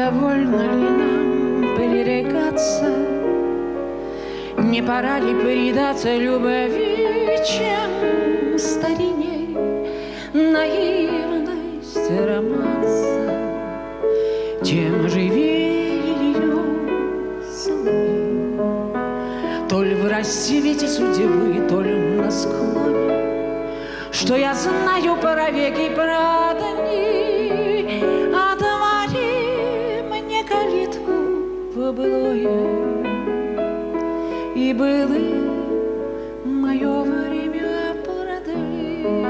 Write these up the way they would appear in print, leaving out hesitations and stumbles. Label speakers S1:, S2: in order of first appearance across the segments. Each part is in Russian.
S1: довольно ли нам пререкаться? Не пора ли предаться любви, чем старинней наивность романса, тем живее ее сны. Толь в рассвете судьбы, толь на склоне, что я знаю про веки, про дни, отвори мне калитку в былое, и было мое время продли.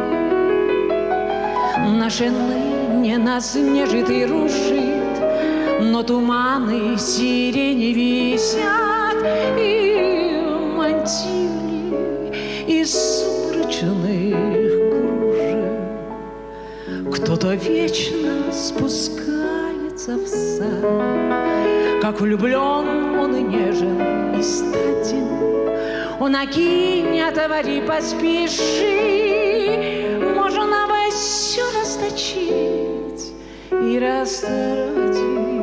S1: Наши ныне нас нежит и рушит, но туманы сирени висят, и мантили из сумрачных кружев. Кто-то вечно спускается в сад, как влюблен он и нежен, и статен. Он окинь, отвори, поспеши, можно во все расточить и растратить,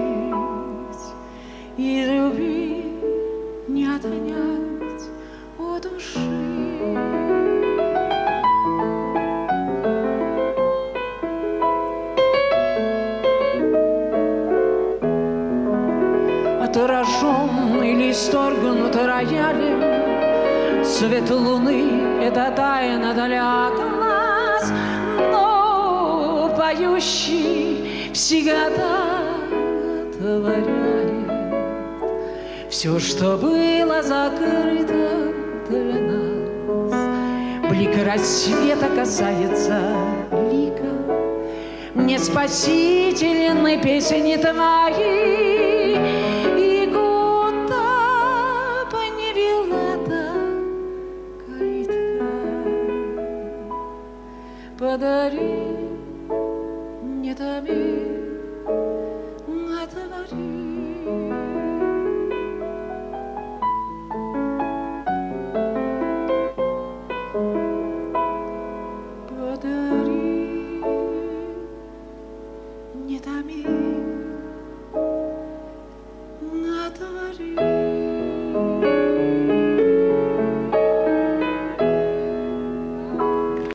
S1: и любви не отнять у души. Отраженный лист торгнут роялем, свет луны — это тайна для глаз, но поющий всегда творяет все, что было закрыто для нас. Блик рассвета касается лика мне спасительной песни твоей, и куда бы ни вела та калитка, подари мне томи, отвори. Подари, не томи.